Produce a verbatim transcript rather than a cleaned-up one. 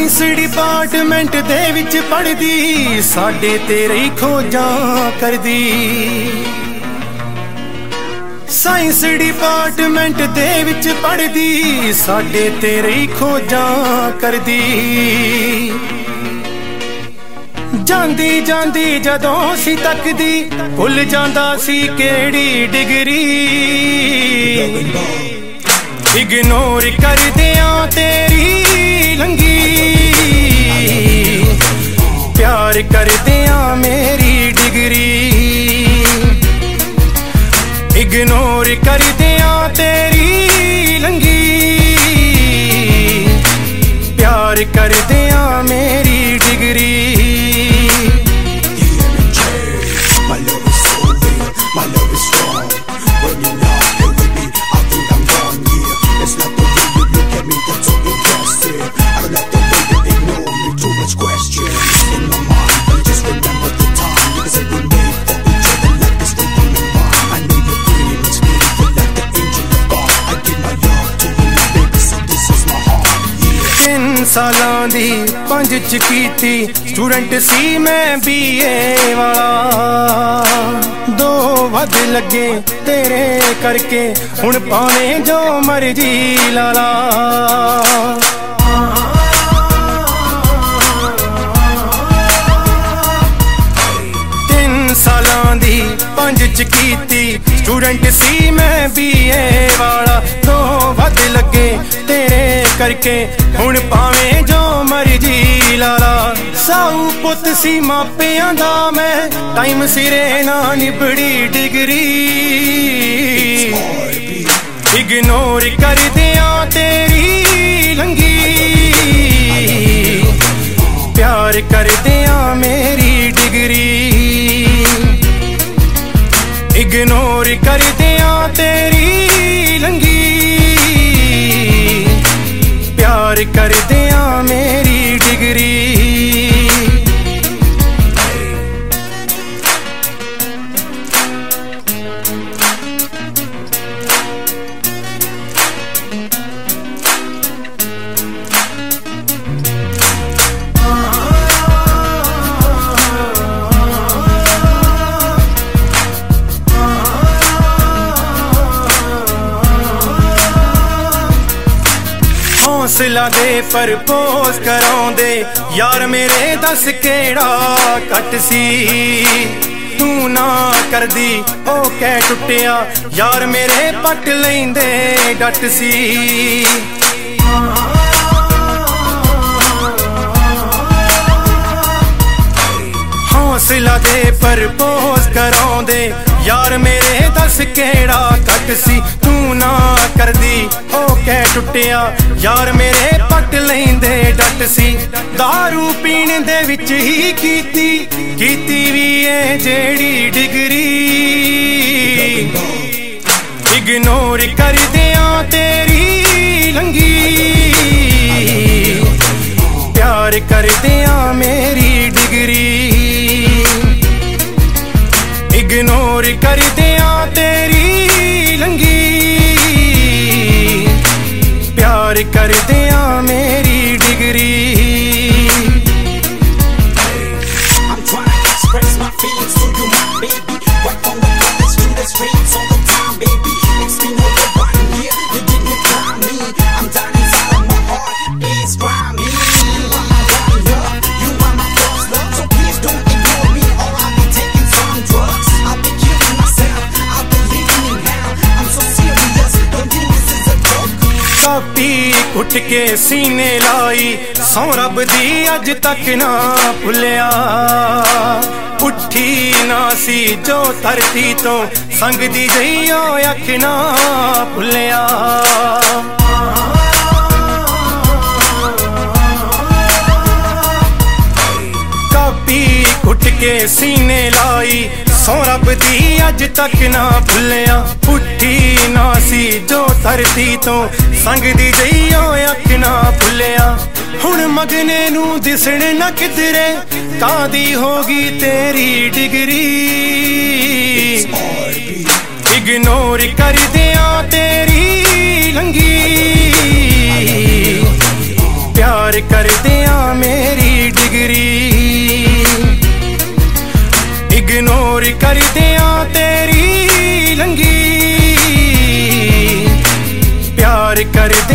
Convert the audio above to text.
Science department ਦੇ ਵਿੱਚ ਪੜ੍ਹਦੀ ਸਾਡੇ ਤੇਰੇ ਹੀ ਖੋਜਾਂ ਕਰਦੀ। ਸਾਇੰਸ ਡਿਪਾਰਟਮੈਂਟ ਦੇ ਵਿੱਚ ਪੜ੍ਹਦੀ ਸਾਡੇ ਤੇਰੇ ਹੀ ਖੋਜਾਂ ਕਰਦੀ। ਜਾਂਦੀ ਜਾਂਦੀ ਜਦੋਂ ਸੀ ਤੱਕਦੀ ਭੁੱਲ ਜਾਂਦਾ ਸੀ ਕਿਹੜੀ ਡਿਗਰੀ। ਇਗਨੋਰ ਕਰਦਿਆਂ ਤੇਰੀ ਲੰਗੀ, ਪਿਆਰ ਕਰਦਿਆਂ ਮੇਰੀ ਡਿਗਰੀ। ਇਗਨੋਰ ਕਰਦਿਆਂ ਤੇਰੀ ਲੰਗੀ, ਪਿਆਰ ਕਰਦਿਆਂ ਮੇਰੀ ਡਿਗਰੀ। ਸਾਲਾਂ ਦੀ ਪੰਜ ਚ ਕੀਤੀ ਸਟੂਡੈਂਟ ਸੀ ਮੈਂ ਬੀ ਏ ਵਾਲਾ। ਦੋ ਵੱਧ ਲੱਗੇ ਤੇਰੇ ਕਰਕੇ ਹੁਣ ਭਾਵੇਂ ਜੋ ਮਰਜੀ ਲਾ ਲਾ। ਤਿੰਨ ਸਾਲਾਂ ਦੀ ਪੰਜ ਚ ਕੀਤੀ ਸਟੂਡੈਂਟ ਸੀ ਮੈਂ ਬੀ ਏ ਵਾਲਾ। ਦੋ ਵੱਧ ਲੱਗੇ ਤੇਰੇ ਕਰਕੇ ਹੁਣ ਭਾਵੇਂ ਜੋ ਮਰਜੀ ਲਾ ਲਾ। ਸਾਊ ਪੁੱਤ ਸੀ ਮਾਪਿਆਂ ਦਾ ਮੈਂ ਟਾਈਮ ਸਿਰੇ ਨਾ ਨਿਬੜੀ ਡਿਗਰੀ। ਇਗਨੋਰ ਕਰਦਿਆਂ ਤੇਰੀ ਲੰਗੀ, ਪਿਆਰ ਕਰਦਿਆਂ ਮੇਰੀ ਡਿਗਰੀ। ਇਗਨੋਰ ਕਰਦਿਆਂ ਤੇਰੀ ਲੰਗੀ, ਪਿਆਰ ਕਰਦਿਆਂ ਮੇਰੀ ਡਿਗਰੀ। ਹੌਸਲਾ ਦੇ ਪ੍ਰਪੋਜ਼ ਕਰਾਉਂਦੇ ਯਾਰ ਮੇਰੇ ਦੱਸ ਕਿਹੜਾ ਘੱਟ ਸੀ। ਤੂੰ ਨਾ ਕਰਦੀ ਉਹ ਕਹਿ ਟੁੱਟਿਆ ਯਾਰ ਮੇਰੇ ਪੱਟ ਲੈਂਦੇ ਡੱਟ ਸੀ। ਹੌਸਲਾ ਦੇ ਪ੍ਰਪੋਜ਼ ਕਰਾਉਂਦੇ ਯਾਰ ਮੇਰੇ ਦੱਸ ਕਿਹੜਾ ਘੱਟ ਸੀ। ਤੂੰ ਨਾ ਕਰਦੀ ਉਹ ਕਹਿ ਟੁੱਟਿਆ ਯਾਰ ਮੇਰੇ ਪੱਟ ਲੈਂਦੇ ਡੱਟ ਸੀ। ਦਾਰੂ ਪੀਣ ਦੇ ਵਿੱਚ ਹੀ ਕੀਤੀ ਕੀਤੀ ਵੀ ਏ ਜਿਹੜੀ ਡਿਗਰੀ। ਇਗਨੋਰ ਕਰਦਿਆਂ ਤੇਰੀ ਲੰਗੀ, ਪਿਆਰ ਕਰਦਿਆਂ ਮੇਰੀ ਡਿਗਰੀ। ਇਗਨੋਰ ਕਰਦਿਆਂ ਤੇਰੀ ਲੰਗੀ, ਪਿਆਰ ਕਰਦਿਆਂ ਮੇਰੀ ਡਿਗਰੀ। ਕਾਪੀ ਘੁੱਟ ਕੇ ਸੀਨੇ ਲਾਈ ਸੌ ਰੱਬ ਦੀ ਅੱਜ ਤੱਕ ਨਾ ਭੁੱਲਿਆ। ਉੱਠੀ ਨਾ ਸੀ ਜੋ ਧਰਤੀ ਤੋਂ ਸੰਗ ਦੀ ਜਈਓ ਅੱਖ ਨਾ ਭੁੱਲਿਆ। ਕਾਪੀ ਘੁੱਟ ਕੇ ਸੀਨੇ ਲਾਈ ਸੌ ਰੱਬ ਦੀ ਅੱਜ ਤੱਕ ਨਾ ਭੁੱਲਿਆ। ਉੱਠੀ ਨਾ ਸੀ ਜੋ ਧਰਤੀ ਤੋਂ ਸੰਗ ਦੀ ਜਈਓ ਅੱਖ ਨਾ ਭੁੱਲਿਆ। ਹੁਣ ਮਗਨੇ ਨੂੰ ਦਿਸਣ ਨਾ ਕਿਧਰੇ ਕਾਦੀ ਹੋ ਗਈ ਤੇਰੀ ਡਿਗਰੀ। ਇਗਨੋਰ ਕਰਦਿਆਂ ਤੇਰੀ ਲੰਗੀ, ਪਿਆਰ ਕਰਦਿਆਂ कर